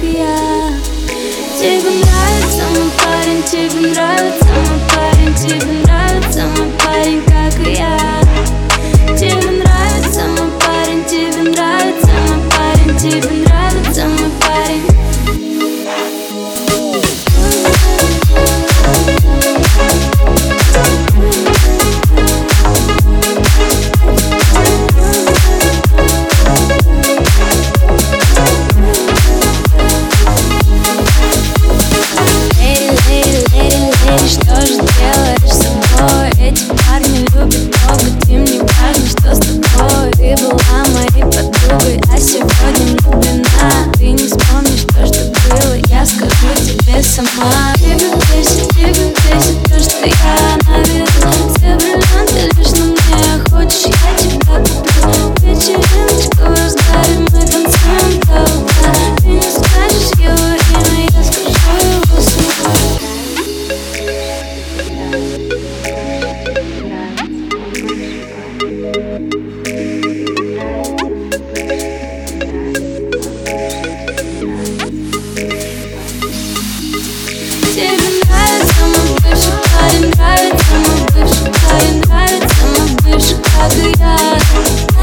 и я. Тебе нравится мой парень, тебе нравится мой парень, тебе нравится мой парень, как и я. Тебе нравится мой парень, тебе нравится мой парень, тебе нравится мой парень. Что же делаешь с собой? Эти парни любят трогать, им не важно, что с тобой. Ты была моей подругой, а сегодня влюблена. Ты не вспомнишь то, что было, я скажу тебе сама. Тебя бесит то, что я на виду. Все бриллианты лишь на мне, хочешь, я тебя куплю. Вечериночка в разгаре, мы танцуем до утра. Ты не скажешь его имя, я скажу его сама. Тебе нравится мой бывший парень, нравится мой бывший парень, нравится мой бывший, как и я.